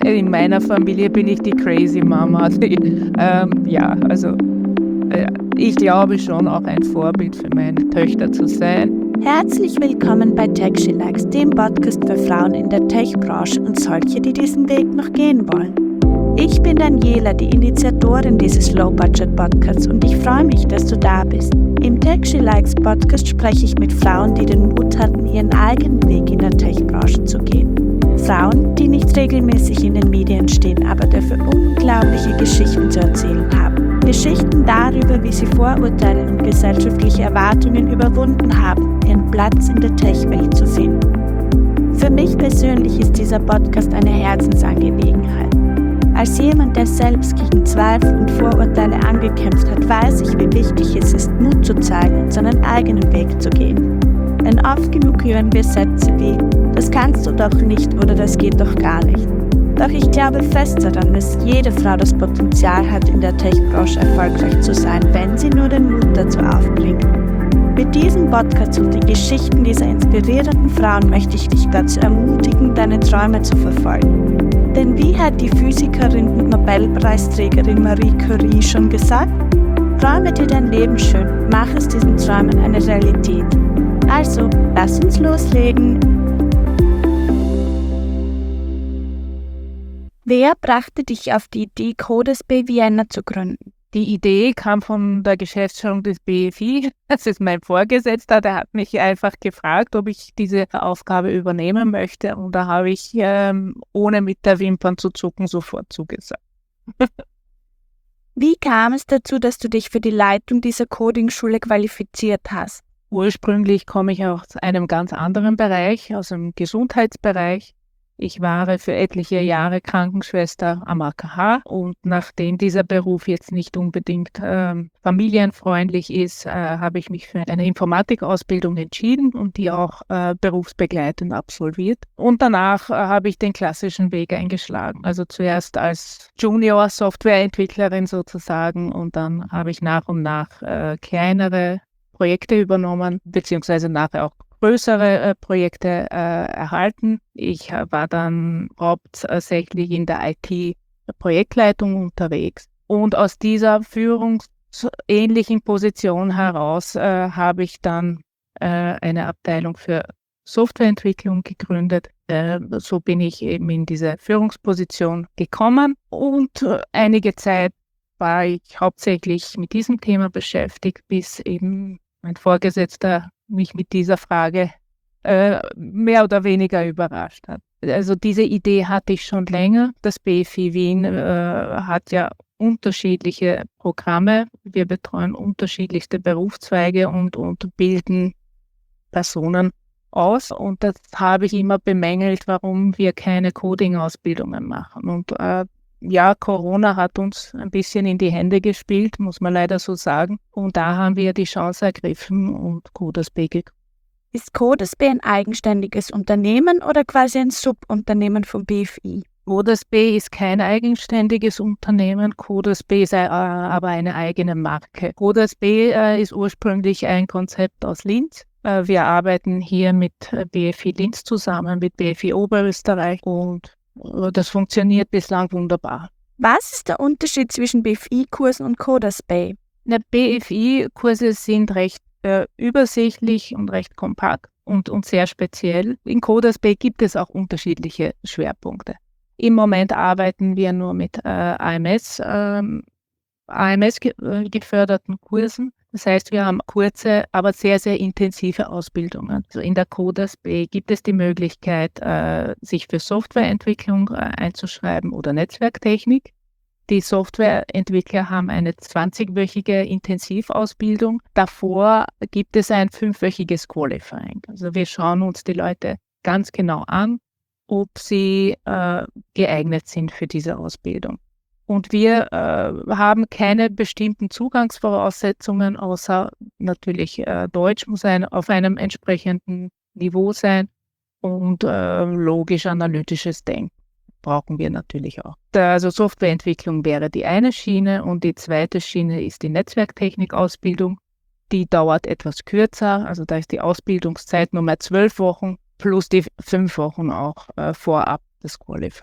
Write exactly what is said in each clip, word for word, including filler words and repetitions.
In meiner Familie bin ich die Crazy Mama. Die, ähm, ja, also äh, ich glaube schon auch ein Vorbild für meine Töchter zu sein. Herzlich willkommen bei Tech She Likes, dem Podcast für Frauen in der Tech-Branche und solche, die diesen Weg noch gehen wollen. Ich bin Daniela, die Initiatorin dieses Low-Budget-Podcasts und ich freue mich, dass du da bist. Im Tech She Likes Podcast spreche ich mit Frauen, die den Mut hatten, ihren eigenen Weg in der Tech-Branche zu gehen. Frauen, die nicht regelmäßig in den Medien stehen, aber dafür unglaubliche Geschichten zu erzählen haben. Geschichten darüber, wie sie Vorurteile und gesellschaftliche Erwartungen überwunden haben, ihren Platz in der Tech-Welt zu finden. Für mich persönlich ist dieser Podcast eine Herzensangelegenheit. Als jemand, der selbst gegen Zweifel und Vorurteile angekämpft hat, weiß ich, wie wichtig es ist, Mut zu zeigen und seinen eigenen Weg zu gehen. Denn oft genug hören wir Sätze wie, das kannst du doch nicht oder das geht doch gar nicht. Doch ich glaube fest daran, dass jede Frau das Potenzial hat, in der Tech-Branche erfolgreich zu sein, wenn sie nur den Mut dazu aufbringt. Mit diesem Podcast und den Geschichten dieser inspirierenden Frauen möchte ich dich dazu ermutigen, deine Träume zu verfolgen. Denn wie hat die Physikerin und Nobelpreisträgerin Marie Curie schon gesagt? Träume dir dein Leben schön, mach es diesen Träumen eine Realität. Also, lass uns loslegen. Wer brachte dich auf die Idee, Codesp Vienna zu gründen? Die Idee kam von der Geschäftsführung des B F I. Das ist mein Vorgesetzter, der hat mich einfach gefragt, ob ich diese Aufgabe übernehmen möchte. Und da habe ich, ähm, ohne mit der Wimpern zu zucken, sofort zugesagt. Wie kam es dazu, dass du dich für die Leitung dieser Coding-Schule qualifiziert hast? Ursprünglich komme ich aus einem ganz anderen Bereich, aus dem Gesundheitsbereich. Ich war für etliche Jahre Krankenschwester am A K H und nachdem dieser Beruf jetzt nicht unbedingt ähm, familienfreundlich ist, äh, habe ich mich für eine Informatikausbildung entschieden und die auch äh, berufsbegleitend absolviert. Und danach äh, habe ich den klassischen Weg eingeschlagen. Also zuerst als Junior-Softwareentwicklerin sozusagen und dann habe ich nach und nach äh, kleinere Projekte übernommen, beziehungsweise nachher auch größere äh, Projekte äh, erhalten. Ich äh, war dann hauptsächlich in der I T-Projektleitung unterwegs. Und aus dieser führungsähnlichen Position heraus äh, habe ich dann äh, eine Abteilung für Softwareentwicklung gegründet. Äh, so bin ich eben in diese Führungsposition gekommen. Und äh, einige Zeit war ich hauptsächlich mit diesem Thema beschäftigt, bis eben mein Vorgesetzter mich mit dieser Frage äh, mehr oder weniger überrascht hat. Also diese Idee hatte ich schon länger. Das B F I Wien äh, hat ja unterschiedliche Programme. Wir betreuen unterschiedlichste Berufszweige und, und bilden Personen aus. Und das habe ich immer bemängelt, warum wir keine Coding-Ausbildungen machen. Und äh, ja, Corona hat uns ein bisschen in die Hände gespielt, muss man leider so sagen. Und da haben wir die Chance ergriffen und Codesp gegründet. Ist Codesp ein eigenständiges Unternehmen oder quasi ein Subunternehmen vom B F I? Codesp ist kein eigenständiges Unternehmen, Codesp ist äh, aber eine eigene Marke. Codesp äh, ist ursprünglich ein Konzept aus Linz. Äh, wir arbeiten hier mit B F I Linz zusammen, mit B F I Oberösterreich und das funktioniert bislang wunderbar. Was ist der Unterschied zwischen B F I-Kursen und Codesp? B F I-Kurse sind recht äh, übersichtlich und recht kompakt und, und sehr speziell. In Codesp gibt es auch unterschiedliche Schwerpunkte. Im Moment arbeiten wir nur mit äh, A M S, ähm, A M S-geförderten Kursen. Das heißt, wir haben kurze, aber sehr, sehr intensive Ausbildungen. Also in der Codesp gibt es die Möglichkeit, äh, sich für Softwareentwicklung äh, einzuschreiben oder Netzwerktechnik. Die Softwareentwickler haben eine zwanzigwöchige Intensivausbildung. Davor gibt es ein fünfwöchiges Qualifying. Also wir schauen uns die Leute ganz genau an, ob sie äh, geeignet sind für diese Ausbildung. Und wir äh, haben keine bestimmten Zugangsvoraussetzungen, außer natürlich äh, Deutsch muss ein, auf einem entsprechenden Niveau sein und äh, logisch-analytisches Denken brauchen wir natürlich auch. Also Softwareentwicklung wäre die eine Schiene und die zweite Schiene ist die Netzwerktechnik-Ausbildung. Die dauert etwas kürzer, also da ist die Ausbildungszeit nur mehr zwölf Wochen plus die fünf Wochen auch äh, vorab des Qualifying.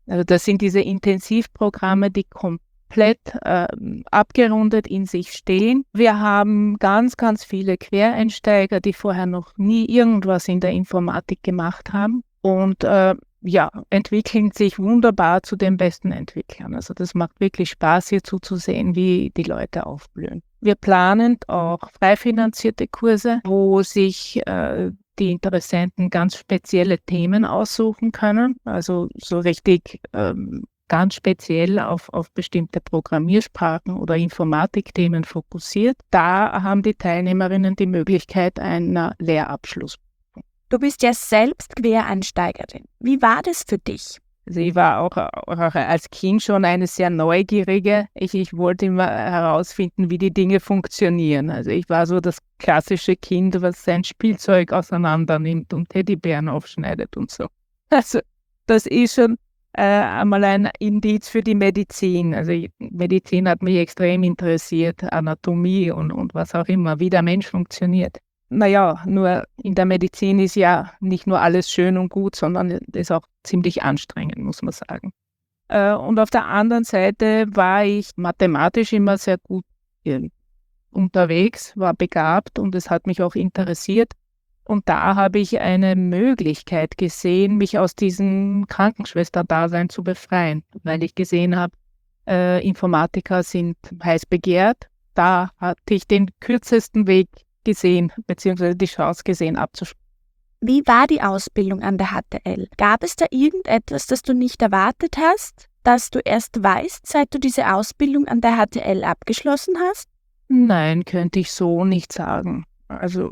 Also das sind diese Intensivprogramme, die komplett äh, abgerundet in sich stehen. Wir haben ganz, ganz viele Quereinsteiger, die vorher noch nie irgendwas in der Informatik gemacht haben und äh, ja, entwickeln sich wunderbar zu den besten Entwicklern. Also das macht wirklich Spaß, hier zuzusehen, wie die Leute aufblühen. Wir planen auch frei finanzierte Kurse, wo sich äh, die Interessenten ganz spezielle Themen aussuchen können, also so richtig ähm, ganz speziell auf, auf bestimmte Programmiersprachen oder Informatikthemen fokussiert. Da haben die Teilnehmerinnen die Möglichkeit einer Lehrabschluss. Du bist ja selbst Quereinsteigerin. Wie war das für dich? Also ich war auch, auch als Kind schon eine sehr neugierige. Ich, ich wollte immer herausfinden, wie die Dinge funktionieren. Also ich war so das klassische Kind, was sein Spielzeug auseinander nimmt und Teddybären aufschneidet und so. Also das ist schon äh, einmal ein Indiz für die Medizin. Also ich, Medizin hat mich extrem interessiert, Anatomie und, und was auch immer, wie der Mensch funktioniert. Naja, nur in der Medizin ist ja nicht nur alles schön und gut, sondern es ist auch ziemlich anstrengend, muss man sagen. Äh, und auf der anderen Seite war ich mathematisch immer sehr gut äh, unterwegs, war begabt und es hat mich auch interessiert. Und da habe ich eine Möglichkeit gesehen, mich aus diesem Krankenschwesterdasein zu befreien, weil ich gesehen habe, äh, Informatiker sind heiß begehrt. Da hatte ich den kürzesten Weg gesehen, beziehungsweise die Chance gesehen, abzuschließen. Wie war die Ausbildung an der H T L? Gab es da irgendetwas, das du nicht erwartet hast, das du erst weißt, seit du diese Ausbildung an der H T L abgeschlossen hast? Nein, könnte ich so nicht sagen. Also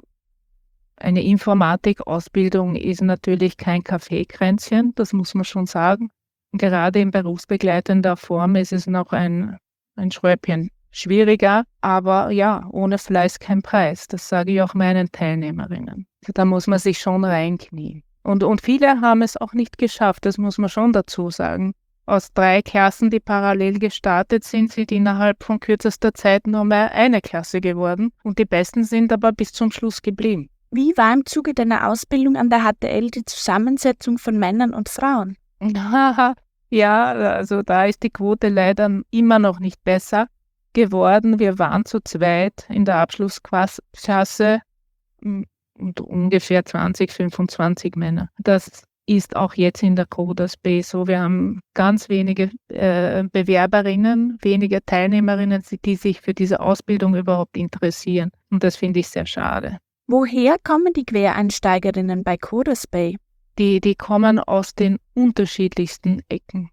eine Informatikausbildung ist natürlich kein Kaffeekränzchen, das muss man schon sagen. Gerade in berufsbegleitender Form ist es noch ein, ein Schräubchen schwieriger, aber ja, ohne Fleiß kein Preis. Das sage ich auch meinen Teilnehmerinnen. Also da muss man sich schon reinknien. Und, und viele haben es auch nicht geschafft, das muss man schon dazu sagen. Aus drei Klassen, die parallel gestartet sind, sind innerhalb von kürzester Zeit nur mehr eine Klasse geworden. Und die Besten sind aber bis zum Schluss geblieben. Wie war im Zuge deiner Ausbildung an der H T L die Zusammensetzung von Männern und Frauen? Ja, also da ist die Quote leider immer noch nicht besser geworden. Wir waren zu zweit in der Abschlussklasse und ungefähr zwanzig, fünfundzwanzig Männer. Das ist auch jetzt in der Coders Bay so. Wir haben ganz wenige äh, Bewerberinnen, wenige Teilnehmerinnen, die sich für diese Ausbildung überhaupt interessieren. Und das finde ich sehr schade. Woher kommen die Quereinsteigerinnen bei Coders Bay? Die, die kommen aus den unterschiedlichsten Ecken.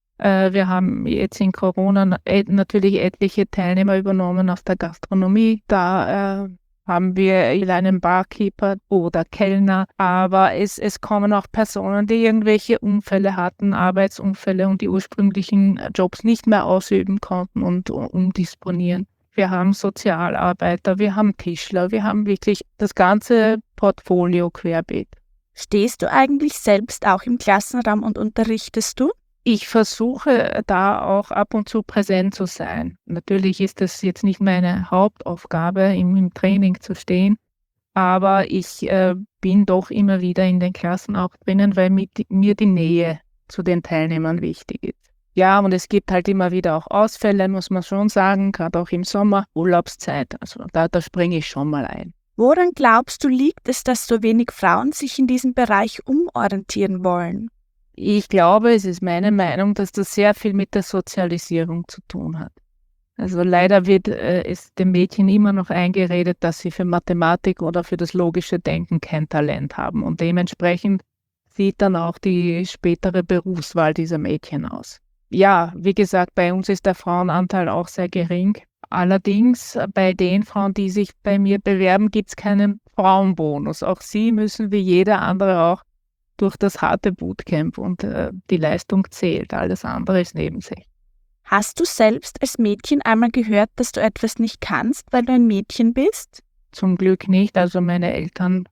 Wir haben jetzt in Corona natürlich etliche Teilnehmer übernommen aus der Gastronomie. Da äh, haben wir einen Barkeeper oder Kellner. Aber es, es kommen auch Personen, die irgendwelche Unfälle hatten, Arbeitsunfälle und die ursprünglichen Jobs nicht mehr ausüben konnten und umdisponieren. Wir haben Sozialarbeiter, wir haben Tischler, wir haben wirklich das ganze Portfolio querbeet. Stehst du eigentlich selbst auch im Klassenraum und unterrichtest du? Ich versuche da auch ab und zu präsent zu sein. Natürlich ist das jetzt nicht meine Hauptaufgabe, im, im Training zu stehen, aber ich äh, bin doch immer wieder in den Klassen auch drinnen, weil mit, mir die Nähe zu den Teilnehmern wichtig ist. Ja, und es gibt halt immer wieder auch Ausfälle, muss man schon sagen, gerade auch im Sommer, Urlaubszeit. Also da, da springe ich schon mal ein. Woran glaubst du, liegt es, dass so wenig Frauen sich in diesem Bereich umorientieren wollen? Ich glaube, es ist meine Meinung, dass das sehr viel mit der Sozialisierung zu tun hat. Also leider wird äh, es den Mädchen immer noch eingeredet, dass sie für Mathematik oder für das logische Denken kein Talent haben. Und dementsprechend sieht dann auch die spätere Berufswahl dieser Mädchen aus. Ja, wie gesagt, bei uns ist der Frauenanteil auch sehr gering. Allerdings bei den Frauen, die sich bei mir bewerben, gibt es keinen Frauenbonus. Auch sie müssen wie jeder andere auch durch das harte Bootcamp und äh, die Leistung zählt. Alles andere ist nebensächlich. Hast du selbst als Mädchen einmal gehört, dass du etwas nicht kannst, weil du ein Mädchen bist? Zum Glück nicht. Also meine Eltern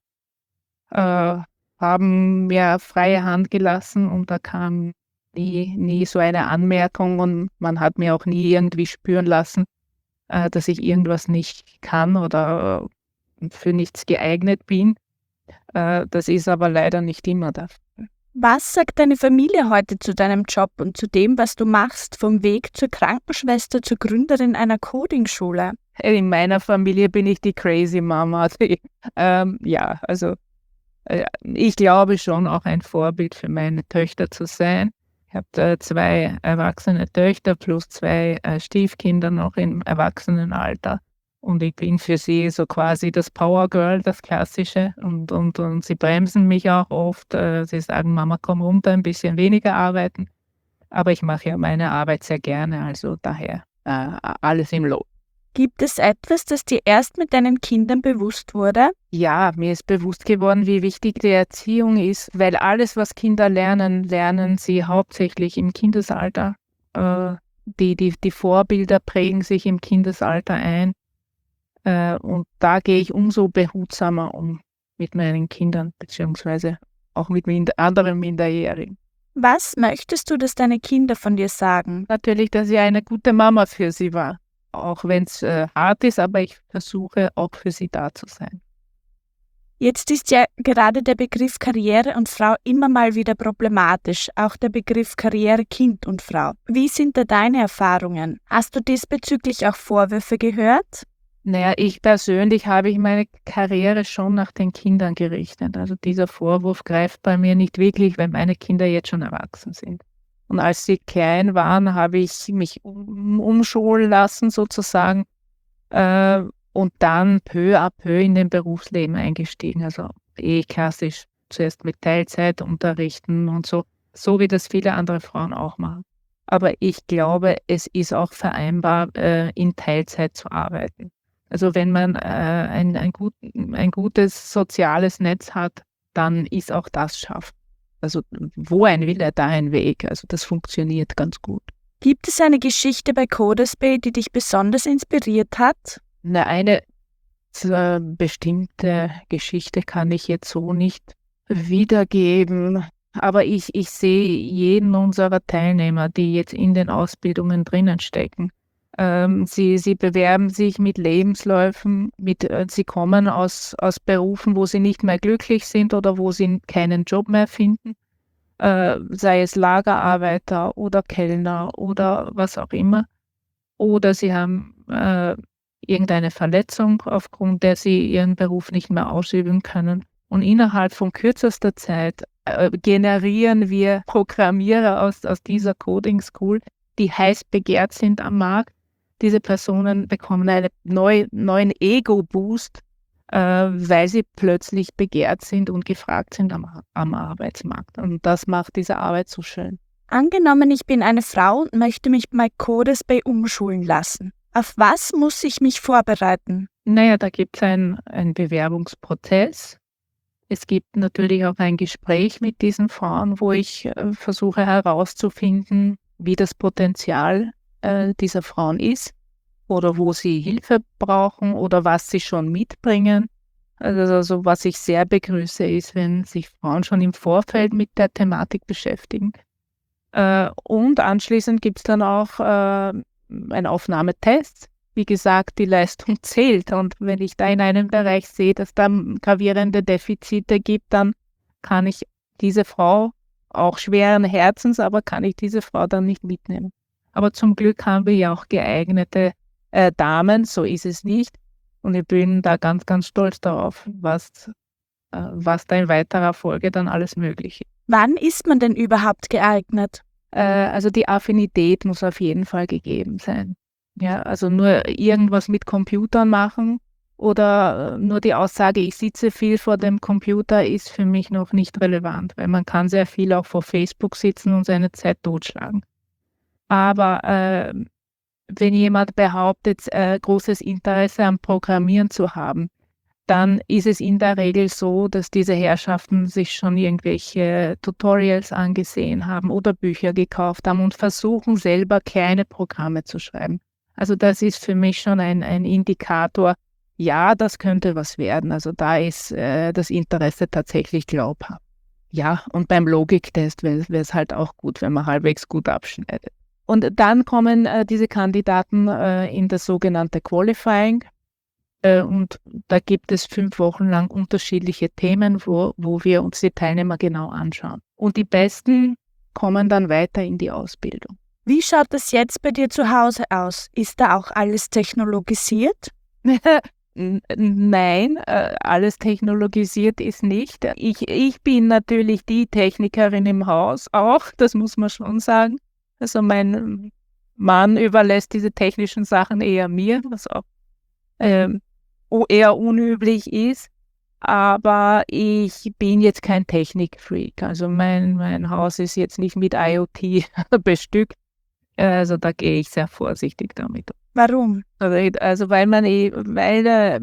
äh, haben mir freie Hand gelassen und da kam nie, nie so eine Anmerkung und man hat mir auch nie irgendwie spüren lassen, äh, dass ich irgendwas nicht kann oder äh, für nichts geeignet bin. Äh, das ist aber leider nicht immer der Fall. Was sagt deine Familie heute zu deinem Job und zu dem, was du machst, vom Weg zur Krankenschwester zur Gründerin einer Coding-Schule? In meiner Familie bin ich die crazy Mama. Also, ähm, ja, also äh, ich glaube schon auch ein Vorbild für meine Töchter zu sein. Ich habe äh, zwei erwachsene Töchter plus zwei äh, Stiefkinder noch im Erwachsenenalter. Und ich bin für sie so quasi das Power Girl, das Klassische. Und, und, und sie bremsen mich auch oft. Äh, sie sagen, Mama, komm runter, ein bisschen weniger arbeiten. Aber ich mache ja meine Arbeit sehr gerne, also daher äh, alles im Lot. Gibt es etwas, das dir erst mit deinen Kindern bewusst wurde? Ja, mir ist bewusst geworden, wie wichtig die Erziehung ist, weil alles, was Kinder lernen, lernen sie hauptsächlich im Kindesalter. Äh, die, die, die Vorbilder prägen sich im Kindesalter ein. Äh, und da gehe ich umso behutsamer um mit meinen Kindern, beziehungsweise auch mit mind- anderen Minderjährigen. Was möchtest du, dass deine Kinder von dir sagen? Natürlich, dass ich eine gute Mama für sie war. Auch wenn es äh, hart ist, aber ich versuche auch für sie da zu sein. Jetzt ist ja gerade der Begriff Karriere und Frau immer mal wieder problematisch, auch der Begriff Karriere Kind und Frau. Wie sind da deine Erfahrungen? Hast du diesbezüglich auch Vorwürfe gehört? Naja, ich persönlich habe ich meine Karriere schon nach den Kindern gerichtet. Also dieser Vorwurf greift bei mir nicht wirklich, weil meine Kinder jetzt schon erwachsen sind. Und als sie klein waren, habe ich mich um, umschulen lassen sozusagen äh, und dann peu à peu in den Berufsleben eingestiegen. Also eh klassisch zuerst mit Teilzeit unterrichten und so, so wie das viele andere Frauen auch machen. Aber ich glaube, es ist auch vereinbar, äh, in Teilzeit zu arbeiten. Also wenn man äh, ein, ein, gut, ein gutes soziales Netz hat, dann ist auch das schaffbar. Also wo ein Wille, da ein Weg. Also das funktioniert ganz gut. Gibt es eine Geschichte bei Coderspace, die dich besonders inspiriert hat? Na, eine äh, bestimmte Geschichte kann ich jetzt so nicht wiedergeben. Aber ich, ich sehe jeden unserer Teilnehmer, die jetzt in den Ausbildungen drinnen stecken. Ähm, sie, sie bewerben sich mit Lebensläufen, mit, äh, sie kommen aus, aus Berufen, wo sie nicht mehr glücklich sind oder wo sie keinen Job mehr finden, äh, sei es Lagerarbeiter oder Kellner oder was auch immer. Oder sie haben äh, irgendeine Verletzung, aufgrund der sie ihren Beruf nicht mehr ausüben können. Und innerhalb von kürzester Zeit äh, generieren wir Programmierer aus, aus dieser Coding School, die heiß begehrt sind am Markt. Diese Personen bekommen einen neu, neuen Ego-Boost, äh, weil sie plötzlich begehrt sind und gefragt sind am, am Arbeitsmarkt. Und das macht diese Arbeit so schön. Angenommen, ich bin eine Frau und möchte mich bei Coderspace umschulen lassen. Auf was muss ich mich vorbereiten? Naja, da gibt es einen, einen Bewerbungsprozess. Es gibt natürlich auch ein Gespräch mit diesen Frauen, wo ich äh, versuche herauszufinden, wie das Potenzial äh, dieser Frauen ist oder wo sie Hilfe brauchen oder was sie schon mitbringen. Also, also was ich sehr begrüße, ist, wenn sich Frauen schon im Vorfeld mit der Thematik beschäftigen. Äh, und anschließend gibt es dann auch äh, einen Aufnahmetest. Wie gesagt, die Leistung zählt. Und wenn ich da in einem Bereich sehe, dass da gravierende Defizite gibt, dann kann ich diese Frau, auch schweren Herzens, aber kann ich diese Frau dann nicht mitnehmen. Aber zum Glück haben wir ja auch geeignete äh, Damen, so ist es nicht. Und ich bin da ganz, ganz stolz darauf, was, äh, was da in weiterer Folge dann alles möglich ist. Wann ist man denn überhaupt geeignet? Äh, also die Affinität muss auf jeden Fall gegeben sein. Ja, also nur irgendwas mit Computern machen oder nur die Aussage, ich sitze viel vor dem Computer, ist für mich noch nicht relevant, weil man kann sehr viel auch vor Facebook sitzen und seine Zeit totschlagen. Aber äh, wenn jemand behauptet, äh, großes Interesse am Programmieren zu haben, dann ist es in der Regel so, dass diese Herrschaften sich schon irgendwelche Tutorials angesehen haben oder Bücher gekauft haben und versuchen selber kleine Programme zu schreiben. Also das ist für mich schon ein, ein Indikator, ja, das könnte was werden. Also da ist äh, das Interesse tatsächlich glaubhaft. Ja, und beim Logiktest wäre es halt auch gut, wenn man halbwegs gut abschneidet. Und dann kommen äh, diese Kandidaten äh, in das sogenannte Qualifying. Äh, und da gibt es fünf Wochen lang unterschiedliche Themen, wo, wo wir uns die Teilnehmer genau anschauen. Und die Besten kommen dann weiter in die Ausbildung. Wie schaut das jetzt bei dir zu Hause aus? Ist da auch alles technologisiert? N- Nein, äh, alles technologisiert ist nicht. Ich, ich bin natürlich die Technikerin im Haus auch, das muss man schon sagen. Also mein Mann überlässt diese technischen Sachen eher mir, was auch ähm, o- eher unüblich ist. Aber ich bin jetzt kein Technikfreak. Also mein, mein Haus ist jetzt nicht mit IoT bestückt. Also da gehe ich sehr vorsichtig damit um. Warum? Also also weil man eh, weil äh,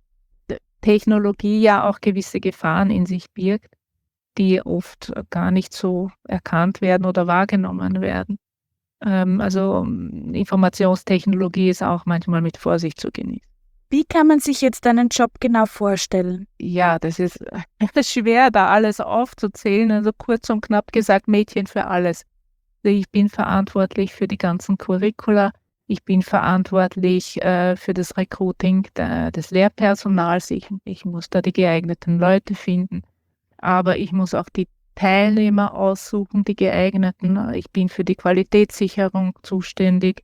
Technologie ja auch gewisse Gefahren in sich birgt, die oft gar nicht so erkannt werden oder wahrgenommen werden. Ähm, also ähm, Informationstechnologie ist auch manchmal mit Vorsicht zu genießen. Wie kann man sich jetzt deinen Job genau vorstellen? Ja, das ist schwer, da alles aufzuzählen. Also kurz und knapp gesagt, Mädchen für alles. Also ich bin verantwortlich für die ganzen Curricula. Ich bin verantwortlich äh, für das Recruiting der, des Lehrpersonals. Ich, ich muss da die geeigneten Leute finden. Aber ich muss auch die Teilnehmer aussuchen, die geeigneten. Ich bin für die Qualitätssicherung zuständig.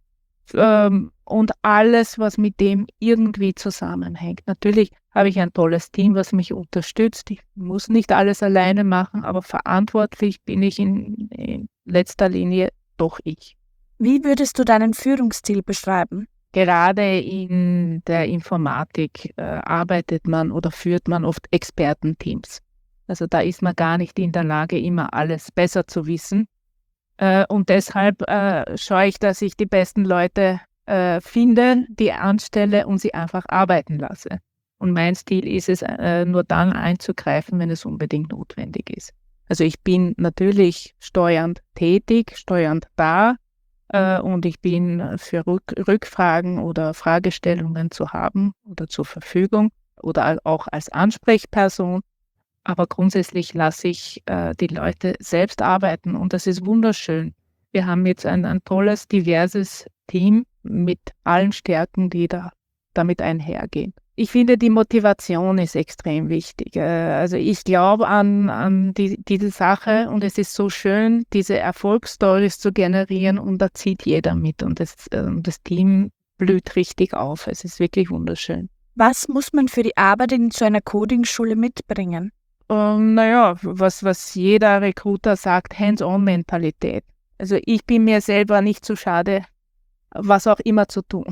Ähm, und alles, was mit dem irgendwie zusammenhängt. Natürlich habe ich ein tolles Team, was mich unterstützt. Ich muss nicht alles alleine machen, aber verantwortlich bin ich in, in letzter Linie doch ich. Wie würdest du deinen Führungsstil beschreiben? Gerade in der Informatik äh, arbeitet man oder führt man oft Expertenteams. Also da ist man gar nicht in der Lage, immer alles besser zu wissen. Äh, und deshalb äh, schaue ich, dass ich die besten Leute äh, finde, die anstelle und sie einfach arbeiten lasse. Und mein Stil ist es, äh, nur dann einzugreifen, wenn es unbedingt notwendig ist. Also ich bin natürlich steuernd tätig, steuernd da äh, und ich bin für Rück Rückfragen oder Fragestellungen zu haben oder zur Verfügung oder auch als Ansprechperson. Aber grundsätzlich lasse ich äh, die Leute selbst arbeiten und das ist wunderschön. Wir haben jetzt ein, ein tolles, diverses Team mit allen Stärken, die da damit einhergehen. Ich finde, die Motivation ist extrem wichtig. Äh, also ich glaube an, an die, diese Sache und es ist so schön, diese Erfolgsstories zu generieren und da zieht jeder mit und das, äh, das Team blüht richtig auf. Es ist wirklich wunderschön. Was muss man für die Arbeit in so einer Coding-Schule mitbringen? Ähm, naja, was, was jeder Recruiter sagt, Hands-on-Mentalität. Also ich bin mir selber nicht zu schade, was auch immer zu tun.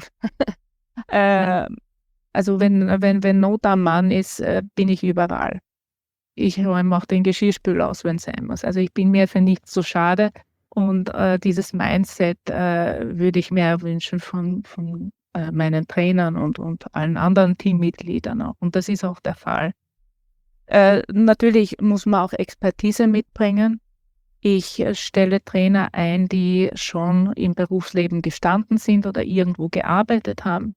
äh, also wenn, wenn, wenn Not am Mann ist, äh, bin ich überall. Ich räume auch den Geschirrspüler aus, wenn es sein muss. Also ich bin mir für nichts zu schade und äh, dieses Mindset äh, würde ich mir wünschen von, von äh, meinen Trainern und, und allen anderen Teammitgliedern auch. Und das ist auch der Fall. Äh, natürlich muss man auch Expertise mitbringen. Ich äh, stelle Trainer ein, die schon im Berufsleben gestanden sind oder irgendwo gearbeitet haben.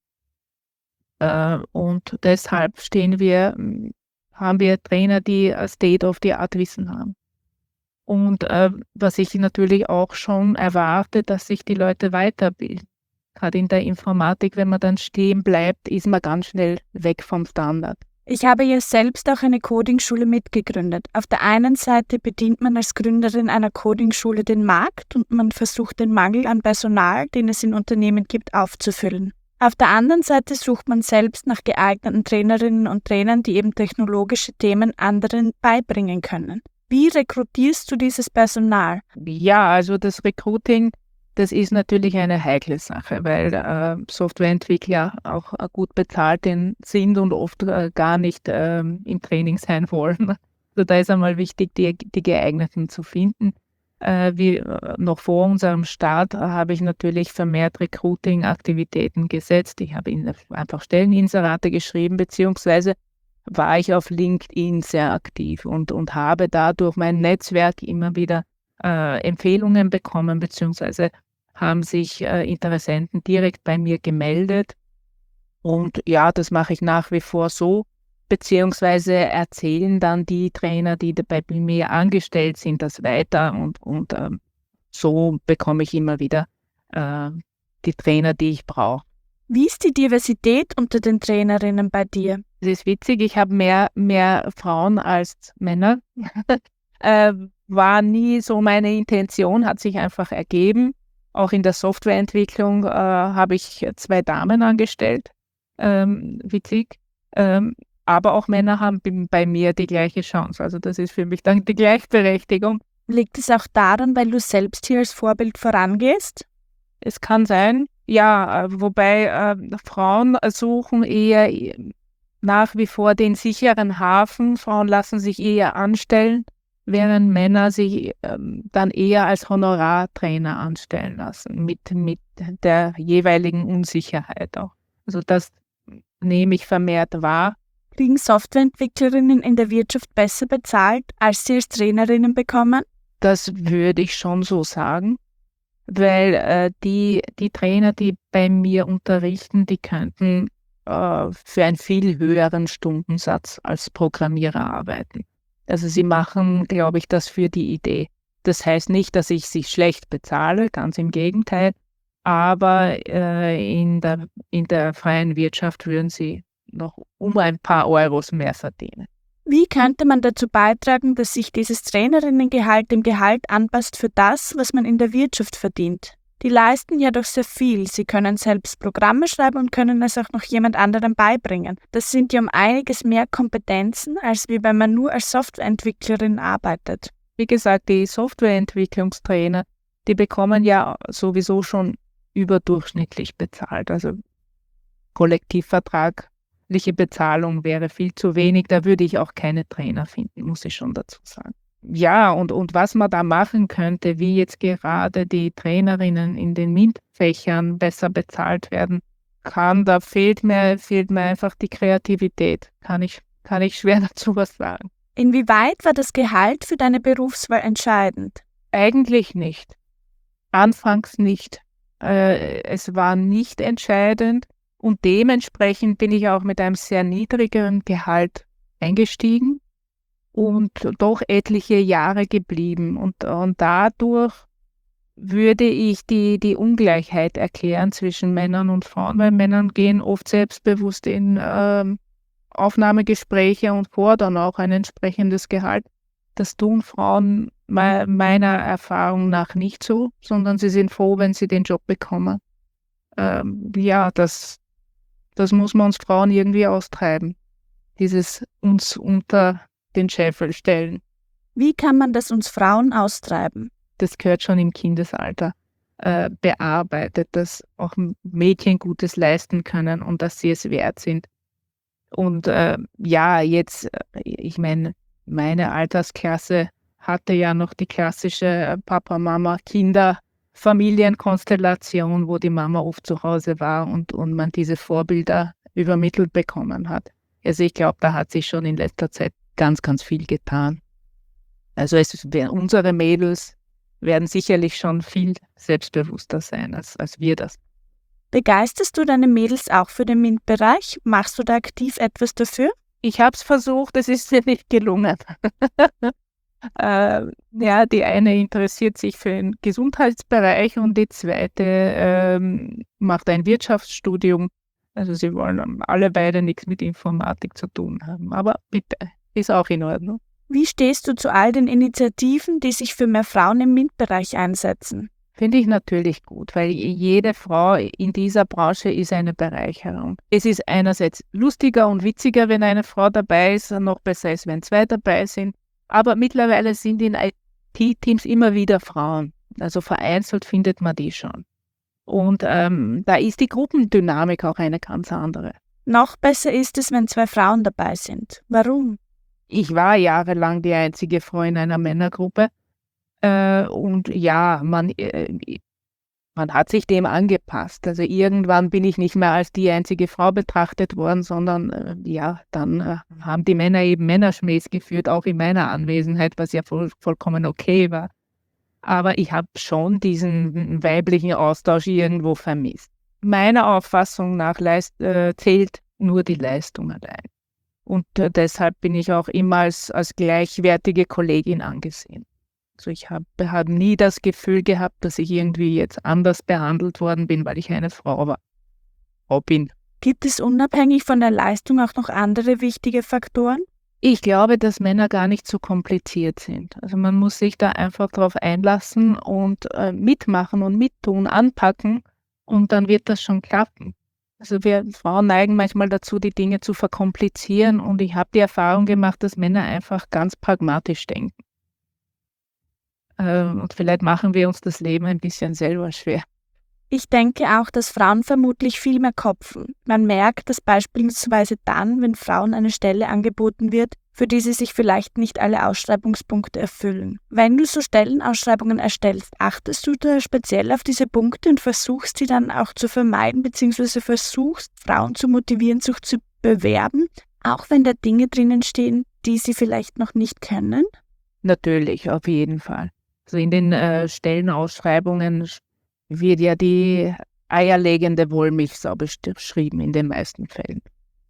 Äh, und deshalb stehen wir, m, haben wir Trainer, die äh, State-of-the-Art-Wissen haben. Und äh, was ich natürlich auch schon erwarte, dass sich die Leute weiterbilden. Gerade in der Informatik, wenn man dann stehen bleibt, ist man ganz schnell weg vom Standard. Ich habe ja selbst auch eine Coding-Schule mitgegründet. Auf der einen Seite bedient man als Gründerin einer Coding-Schule den Markt und man versucht, den Mangel an Personal, den es in Unternehmen gibt, aufzufüllen. Auf der anderen Seite sucht man selbst nach geeigneten Trainerinnen und Trainern, die eben technologische Themen anderen beibringen können. Wie rekrutierst du dieses Personal? Ja, also das Recruiting, das ist natürlich eine heikle Sache, weil äh, Softwareentwickler auch äh, gut bezahlt sind und oft äh, gar nicht ähm, im Training sein wollen. Also da ist einmal wichtig, die, die geeigneten zu finden. Äh, wie äh, noch vor unserem Start äh, habe ich natürlich vermehrt Recruiting-Aktivitäten gesetzt. Ich habe in, einfach Stelleninserate geschrieben, beziehungsweise war ich auf LinkedIn sehr aktiv und, und habe da durch mein Netzwerk immer wieder äh, Empfehlungen bekommen, beziehungsweise haben sich äh, Interessenten direkt bei mir gemeldet. Und ja, das mache ich nach wie vor so, beziehungsweise erzählen dann die Trainer, die bei mir angestellt sind, das weiter. Und, und ähm, so bekomme ich immer wieder äh, die Trainer, die ich brauche. Wie ist die Diversität unter den Trainerinnen bei dir? Es ist witzig, ich habe mehr, mehr Frauen als Männer. äh, war nie so meine Intention, hat sich einfach ergeben. Auch in der Softwareentwicklung äh, habe ich zwei Damen angestellt. Ähm, witzig. Ähm, aber auch Männer haben bei mir die gleiche Chance. Also das ist für mich dann die Gleichberechtigung. Liegt es auch daran, weil du selbst hier als Vorbild vorangehst? Es kann sein, ja, äh, wobei äh, Frauen suchen eher nach wie vor den sicheren Hafen. Frauen lassen sich eher anstellen, während Männer sich ähm, dann eher als Honorartrainer anstellen lassen, mit, mit der jeweiligen Unsicherheit auch. Also das nehme ich vermehrt wahr. Kriegen Softwareentwicklerinnen in der Wirtschaft besser bezahlt, als sie als Trainerinnen bekommen? Das würde ich schon so sagen, weil äh, die, die Trainer, die bei mir unterrichten, die könnten äh, für einen viel höheren Stundensatz als Programmierer arbeiten. Also sie machen, glaube ich, das für die Idee. Das heißt nicht, dass ich sie schlecht bezahle, ganz im Gegenteil, aber äh, in der, in der freien Wirtschaft würden sie noch um ein paar Euros mehr verdienen. Wie könnte man dazu beitragen, dass sich dieses Trainerinnengehalt dem Gehalt anpasst für das, was man in der Wirtschaft verdient? Die leisten ja doch sehr viel. Sie können selbst Programme schreiben und können es auch noch jemand anderem beibringen. Das sind ja um einiges mehr Kompetenzen, als wie wenn man nur als Softwareentwicklerin arbeitet. Wie gesagt, die Softwareentwicklungstrainer, die bekommen ja sowieso schon überdurchschnittlich bezahlt. Also kollektivvertragliche Bezahlung wäre viel zu wenig. Da würde ich auch keine Trainer finden, muss ich schon dazu sagen. Ja, und, und was man da machen könnte, wie jetzt gerade die Trainerinnen in den MINT-Fächern besser bezahlt werden kann, da fehlt mir, fehlt mir einfach die Kreativität. Kann ich, kann ich schwer dazu was sagen. Inwieweit war das Gehalt für deine Berufswahl entscheidend? Eigentlich nicht. Anfangs nicht. Äh, es war nicht entscheidend und dementsprechend bin ich auch mit einem sehr niedrigeren Gehalt eingestiegen und doch etliche Jahre geblieben. Und, und dadurch würde ich die, die Ungleichheit erklären zwischen Männern und Frauen, weil Männer gehen oft selbstbewusst in ähm, Aufnahmegespräche und fordern auch ein entsprechendes Gehalt. Das tun Frauen me- meiner Erfahrung nach nicht so, sondern sie sind froh, wenn sie den Job bekommen. Ähm, ja, das, das muss man uns Frauen irgendwie austreiben. Dieses uns unter den Scheffel stellen. Wie kann man das uns Frauen austreiben? Das gehört schon im Kindesalter äh, bearbeitet, dass auch Mädchen Gutes leisten können und dass sie es wert sind. Und äh, ja, jetzt, ich meine, meine Altersklasse hatte ja noch die klassische Papa, Mama, Kinder, Familienkonstellation, wo die Mama oft zu Hause war und, und man diese Vorbilder übermittelt bekommen hat. Also ich glaube, da hat sich schon in letzter Zeit ganz, ganz viel getan. Also es, unsere Mädels werden sicherlich schon viel selbstbewusster sein, als, als wir das. Begeisterst du deine Mädels auch für den MINT-Bereich? Machst du da aktiv etwas dafür? Ich habe es versucht, es ist mir nicht gelungen. äh, ja, die eine interessiert sich für den Gesundheitsbereich und die zweite ähm, macht ein Wirtschaftsstudium. Also sie wollen alle beide nichts mit Informatik zu tun haben. Aber bitte, ist auch in Ordnung. Wie stehst du zu all den Initiativen, die sich für mehr Frauen im MINT-Bereich einsetzen? Finde ich natürlich gut, weil jede Frau in dieser Branche ist eine Bereicherung. Es ist einerseits lustiger und witziger, wenn eine Frau dabei ist, noch besser ist, wenn zwei dabei sind. Aber mittlerweile sind in I T-Teams immer wieder Frauen. Also vereinzelt findet man die schon. Und ähm, da ist die Gruppendynamik auch eine ganz andere. Noch besser ist es, wenn zwei Frauen dabei sind. Warum? Ich war jahrelang die einzige Frau in einer Männergruppe. Äh, und ja, man, äh, man hat sich dem angepasst. Also irgendwann bin ich nicht mehr als die einzige Frau betrachtet worden, sondern äh, ja, dann äh, haben die Männer eben Männerschmähs geführt, auch in meiner Anwesenheit, was ja voll, vollkommen okay war. Aber ich habe schon diesen weiblichen Austausch irgendwo vermisst. Meiner Auffassung nach leist, äh, zählt nur die Leistung allein. Und äh, deshalb bin ich auch immer als, als gleichwertige Kollegin angesehen. Also ich habe hab nie das Gefühl gehabt, dass ich irgendwie jetzt anders behandelt worden bin, weil ich eine Frau war. Frau bin. Gibt es unabhängig von der Leistung auch noch andere wichtige Faktoren? Ich glaube, dass Männer gar nicht so kompliziert sind. Also man muss sich da einfach drauf einlassen und äh, mitmachen und mittun, anpacken und dann wird das schon klappen. Also wir Frauen neigen manchmal dazu, die Dinge zu verkomplizieren und ich habe die Erfahrung gemacht, dass Männer einfach ganz pragmatisch denken. Äh, und vielleicht machen wir uns das Leben ein bisschen selber schwer. Ich denke auch, dass Frauen vermutlich viel mehr kopfen. Man merkt das beispielsweise dann, wenn Frauen eine Stelle angeboten wird, für die sie sich vielleicht nicht alle Ausschreibungspunkte erfüllen. Wenn du so Stellenausschreibungen erstellst, achtest du da speziell auf diese Punkte und versuchst sie dann auch zu vermeiden, beziehungsweise versuchst, Frauen zu motivieren, sich zu bewerben, auch wenn da Dinge drinnen stehen, die sie vielleicht noch nicht können? Natürlich, auf jeden Fall. Also in den äh, Stellenausschreibungen wird ja die eierlegende Wollmilchsau beschrieben in den meisten Fällen.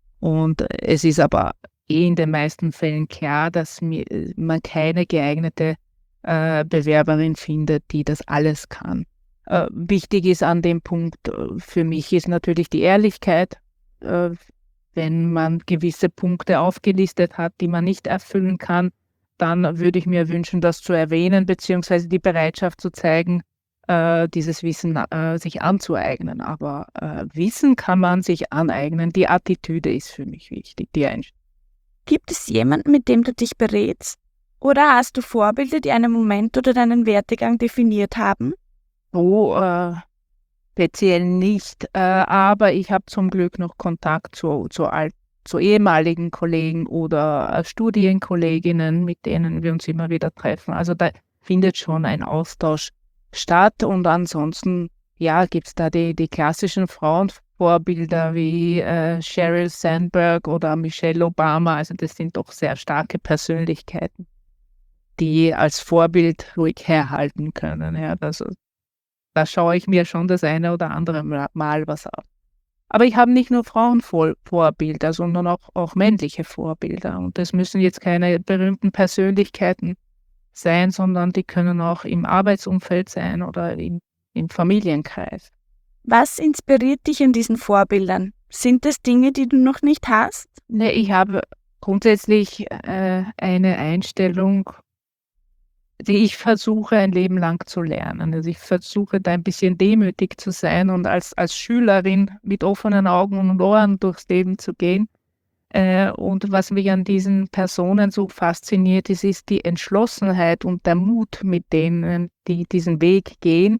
Und es ist aber eh in den meisten Fällen klar, dass man keine geeignete äh, Bewerberin findet, die das alles kann. Äh, wichtig ist an dem Punkt äh, für mich ist natürlich die Ehrlichkeit. Äh, wenn man gewisse Punkte aufgelistet hat, die man nicht erfüllen kann, dann würde ich mir wünschen, das zu erwähnen, beziehungsweise die Bereitschaft zu zeigen, äh, dieses Wissen äh, sich anzueignen. Aber äh, Wissen kann man sich aneignen. Die Attitüde ist für mich wichtig, die Einstellung. Gibt es jemanden, mit dem du dich berätst? Oder hast du Vorbilder, die einen Moment oder deinen Werdegang definiert haben? So äh, speziell nicht, äh, aber ich habe zum Glück noch Kontakt zu, zu, alt, zu ehemaligen Kollegen oder äh, Studienkolleginnen, mit denen wir uns immer wieder treffen. Also da findet schon ein Austausch statt und ansonsten ja, gibt es da die, die klassischen Frauenvorbilder wie äh, Sheryl Sandberg oder Michelle Obama. Also das sind doch sehr starke Persönlichkeiten, die als Vorbild ruhig herhalten können. Ja, also, da schaue ich mir schon das eine oder andere Mal was ab. Aber ich habe nicht nur Frauenvorbilder, sondern auch, auch männliche Vorbilder. Und das müssen jetzt keine berühmten Persönlichkeiten sein, sondern die können auch im Arbeitsumfeld sein oder im, im Familienkreis. Was inspiriert dich an diesen Vorbildern? Sind das Dinge, die du noch nicht hast? Nee, ich habe grundsätzlich äh, eine Einstellung, die ich versuche ein Leben lang zu lernen. Also ich versuche da ein bisschen demütig zu sein und als, als Schülerin mit offenen Augen und Ohren durchs Leben zu gehen. Äh, und was mich an diesen Personen so fasziniert, ist, ist die Entschlossenheit und der Mut, mit denen die diesen Weg gehen.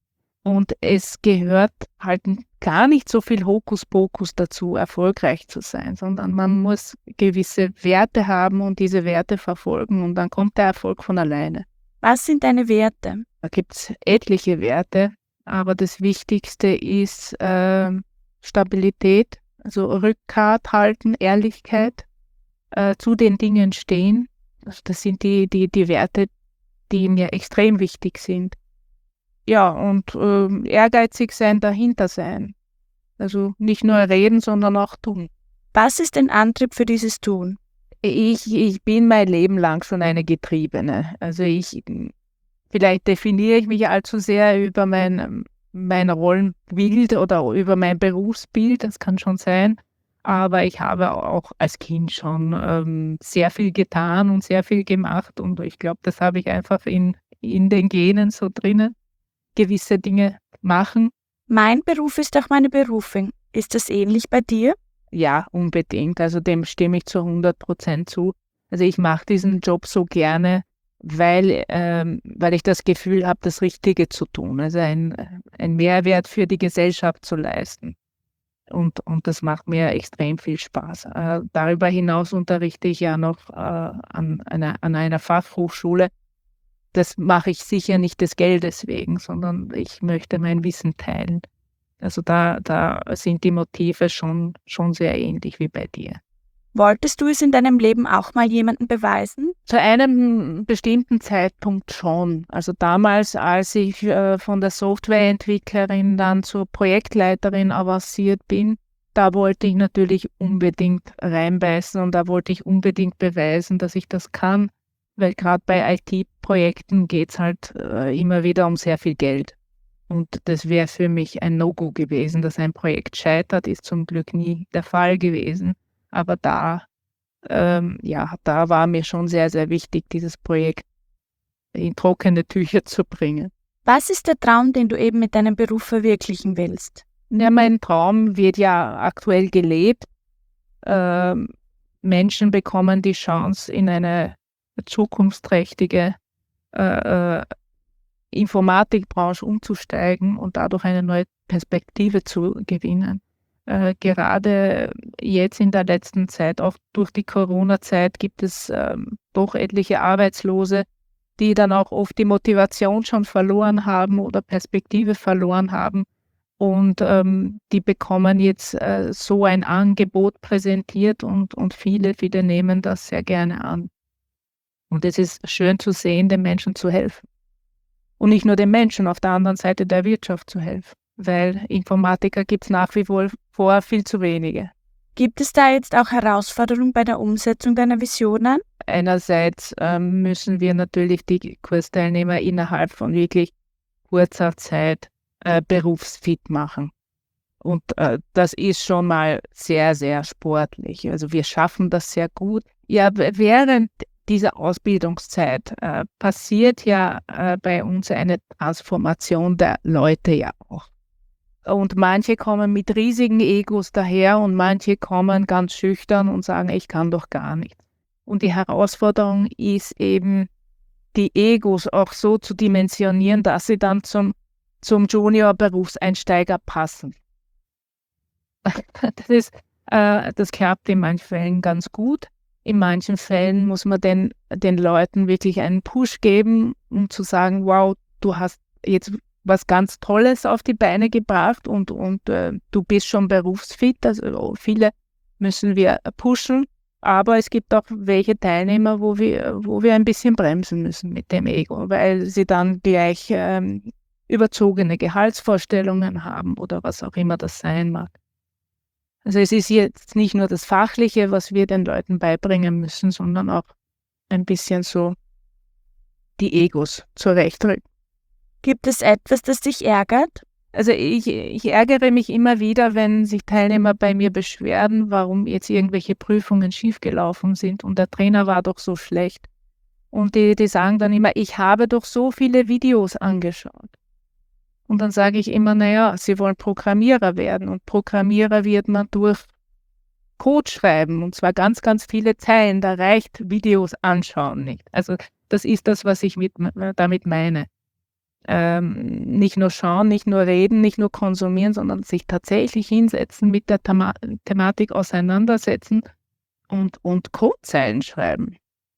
Und es gehört halt gar nicht so viel Hokuspokus dazu, erfolgreich zu sein, sondern man muss gewisse Werte haben und diese Werte verfolgen und dann kommt der Erfolg von alleine. Was sind deine Werte? Da gibt es etliche Werte, aber das Wichtigste ist äh, Stabilität, also Rückgrat halten, Ehrlichkeit, äh, zu den Dingen stehen. Also das sind die, die, die Werte, die mir extrem wichtig sind. Ja, und äh, ehrgeizig sein, dahinter sein. Also nicht nur reden, sondern auch tun. Was ist dein Antrieb für dieses Tun? Ich, ich bin mein Leben lang schon eine Getriebene. Also ich, vielleicht definiere ich mich allzu sehr über mein, mein Rollenbild oder über mein Berufsbild, das kann schon sein. Aber ich habe auch als Kind schon ähm, sehr viel getan und sehr viel gemacht. Und ich glaube, das habe ich einfach in, in den Genen so drinnen. Gewisse Dinge machen. Mein Beruf ist auch meine Berufung. Ist das ähnlich bei dir? Ja, unbedingt. Also dem stimme ich zu hundert Prozent zu. Also ich mache diesen Job so gerne, weil, ähm, weil ich das Gefühl habe, das Richtige zu tun. Also ein, ein Mehrwert für die Gesellschaft zu leisten. Und, und das macht mir extrem viel Spaß. Äh, darüber hinaus unterrichte ich ja noch äh, an, einer, an einer Fachhochschule. Das mache ich sicher nicht des Geldes wegen, sondern ich möchte mein Wissen teilen. Also da, da sind die Motive schon, schon sehr ähnlich wie bei dir. Wolltest du es in deinem Leben auch mal jemandem beweisen? Zu einem bestimmten Zeitpunkt schon. Also damals, als ich äh, von der Softwareentwicklerin dann zur Projektleiterin avanciert bin, da wollte ich natürlich unbedingt reinbeißen und da wollte ich unbedingt beweisen, dass ich das kann. Weil gerade bei I T-Projekten geht es halt äh, immer wieder um sehr viel Geld. Und das wäre für mich ein No-Go gewesen, dass ein Projekt scheitert, ist zum Glück nie der Fall gewesen. Aber da, ähm, ja, da war mir schon sehr, sehr wichtig, dieses Projekt in trockene Tücher zu bringen. Was ist der Traum, den du eben mit deinem Beruf verwirklichen willst? Ja, mein Traum wird ja aktuell gelebt. Ähm, Menschen bekommen die Chance, in eine zukunftsträchtige äh, äh, Informatikbranche umzusteigen und dadurch eine neue Perspektive zu gewinnen. Äh, gerade jetzt in der letzten Zeit, auch durch die Corona-Zeit, gibt es ähm, doch etliche Arbeitslose, die dann auch oft die Motivation schon verloren haben oder Perspektive verloren haben. Und ähm, die bekommen jetzt äh, so ein Angebot präsentiert und, und viele, viele nehmen das sehr gerne an. Und es ist schön zu sehen, den Menschen zu helfen. Und nicht nur den Menschen, auf der anderen Seite der Wirtschaft zu helfen. Weil Informatiker gibt es nach wie vor viel zu wenige. Gibt es da jetzt auch Herausforderungen bei der Umsetzung deiner Visionen? Einerseits ähm, müssen wir natürlich die Kursteilnehmer innerhalb von wirklich kurzer Zeit äh, berufsfit machen. Und äh, das ist schon mal sehr, sehr sportlich. Also wir schaffen das sehr gut. Ja, während dieser Ausbildungszeit äh, passiert ja äh, bei uns eine Transformation der Leute ja auch. Und manche kommen mit riesigen Egos daher und manche kommen ganz schüchtern und sagen, ich kann doch gar nichts. Und die Herausforderung ist eben, die Egos auch so zu dimensionieren, dass sie dann zum, zum Junior-Berufseinsteiger passen. Das ist, äh, das klappt in manchen Fällen ganz gut. In manchen Fällen muss man den, den Leuten wirklich einen Push geben, um zu sagen, wow, du hast jetzt was ganz Tolles auf die Beine gebracht und, und äh, du bist schon berufsfit. Also viele müssen wir pushen, aber es gibt auch welche Teilnehmer, wo wir, wo wir ein bisschen bremsen müssen mit dem Ego, weil sie dann gleich ähm, überzogene Gehaltsvorstellungen haben oder was auch immer das sein mag. Also es ist jetzt nicht nur das Fachliche, was wir den Leuten beibringen müssen, sondern auch ein bisschen so die Egos zurechtrücken. Gibt es etwas, das dich ärgert? Also ich, ich ärgere mich immer wieder, wenn sich Teilnehmer bei mir beschweren, warum jetzt irgendwelche Prüfungen schiefgelaufen sind und der Trainer war doch so schlecht. Und die, die sagen dann immer, ich habe doch so viele Videos angeschaut. Und dann sage ich immer, naja, sie wollen Programmierer werden und Programmierer wird man durch Code schreiben und zwar ganz, ganz viele Zeilen. Da reicht Videos anschauen nicht. Also das ist das, was ich mit, damit meine. Ähm, nicht nur schauen, nicht nur reden, nicht nur konsumieren, sondern sich tatsächlich hinsetzen, mit der Thema- Thematik auseinandersetzen und, und Codezeilen schreiben.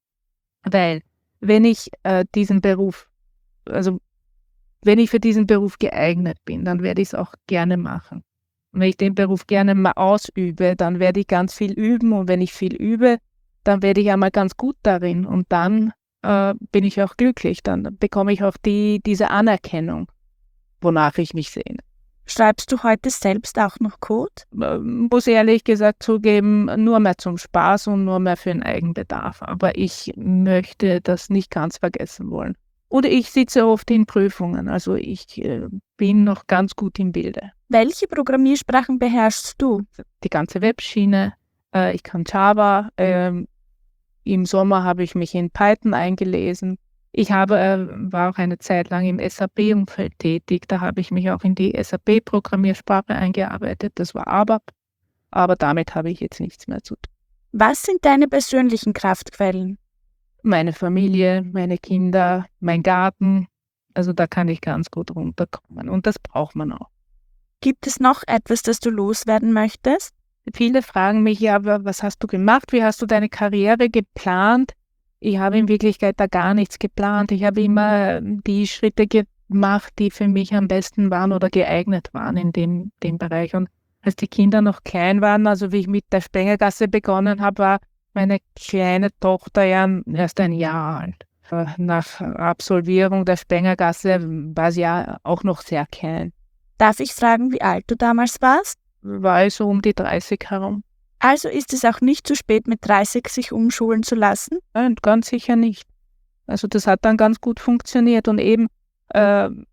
Weil wenn ich äh, diesen Beruf, also wenn ich für diesen Beruf geeignet bin, dann werde ich es auch gerne machen. Und wenn ich den Beruf gerne mal ausübe, dann werde ich ganz viel üben und wenn ich viel übe, dann werde ich einmal ganz gut darin und dann äh, bin ich auch glücklich. Dann bekomme ich auch die, diese Anerkennung, wonach ich mich sehne. Schreibst du heute selbst auch noch Code? Äh, muss ehrlich gesagt zugeben, nur mehr zum Spaß und nur mehr für den Eigenbedarf. Aber ich möchte das nicht ganz vergessen wollen. Oder ich sitze oft in Prüfungen, also ich äh, bin noch ganz gut im Bilde. Welche Programmiersprachen beherrschst du? Die ganze Webschiene, äh, ich kann Java, ähm, im Sommer habe ich mich in Python eingelesen. Ich habe, äh, war auch eine Zeit lang im S A P-Umfeld tätig, da habe ich mich auch in die S A P-Programmiersprache eingearbeitet, das war A B A P, aber damit habe ich jetzt nichts mehr zu tun. Was sind deine persönlichen Kraftquellen? Meine Familie, meine Kinder, mein Garten, also da kann ich ganz gut runterkommen und das braucht man auch. Gibt es noch etwas, das du loswerden möchtest? Viele fragen mich, ja, was hast du gemacht? Wie hast du deine Karriere geplant? Ich habe in Wirklichkeit da gar nichts geplant. Ich habe immer die Schritte gemacht, die für mich am besten waren oder geeignet waren in dem, dem Bereich. Und als die Kinder noch klein waren, also wie ich mit der Spengergasse begonnen habe, war meine kleine Tochter ja erst ein Jahr alt. Nach Absolvierung der Spengergasse war sie ja auch noch sehr klein. Darf ich fragen, wie alt du damals warst? War ich so um die dreißig herum. Also ist es auch nicht zu spät, mit dreißig sich umschulen zu lassen? Nein, ganz sicher nicht. Also das hat dann ganz gut funktioniert und eben, äh,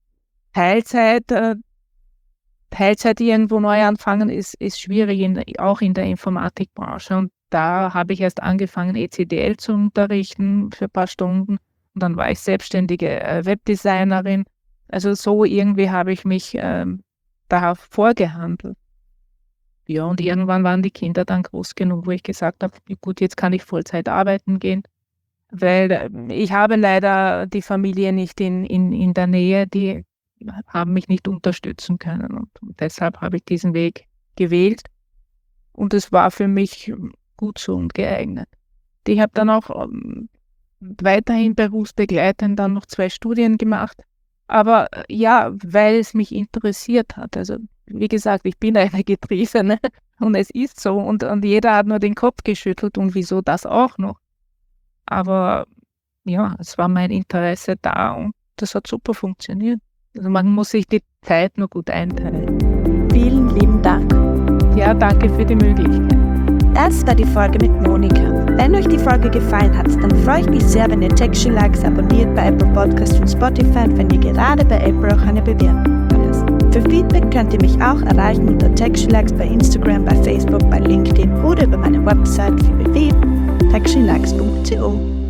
Teilzeit, äh, Teilzeit irgendwo neu anfangen ist, ist schwierig, in, auch in der Informatikbranche. Und da habe ich erst angefangen, E C D L zu unterrichten für ein paar Stunden. Und dann war ich selbstständige äh, Webdesignerin. Also so irgendwie habe ich mich ähm, darauf vorgehandelt. Ja, und irgendwann waren die Kinder dann groß genug, wo ich gesagt habe, gut, jetzt kann ich Vollzeit arbeiten gehen. Weil äh, ich habe leider die Familie nicht in, in, in der Nähe, die haben mich nicht unterstützen können. Und, und deshalb habe ich diesen Weg gewählt. Und es war für mich gut so und geeignet. Ich habe dann auch ähm, weiterhin berufsbegleitend dann noch zwei Studien gemacht. Aber äh, ja, weil es mich interessiert hat. Also wie gesagt, ich bin eine Getriebene und es ist so. Und, und jeder hat nur den Kopf geschüttelt und wieso das auch noch. Aber ja, es war mein Interesse da und das hat super funktioniert. Also man muss sich die Zeit nur gut einteilen. Vielen lieben Dank. Ja, danke für die Möglichkeit. Das war die Folge mit Monika. Wenn euch die Folge gefallen hat, dann freue ich mich sehr, wenn ihr Tech She Likes abonniert bei Apple Podcasts und Spotify und wenn ihr gerade bei Apple auch eine Bewertung lasst. Für Feedback könnt ihr mich auch erreichen unter Tech She Likes bei Instagram, bei Facebook, bei LinkedIn oder über meine Website w w w punkt tech she likes punkt co.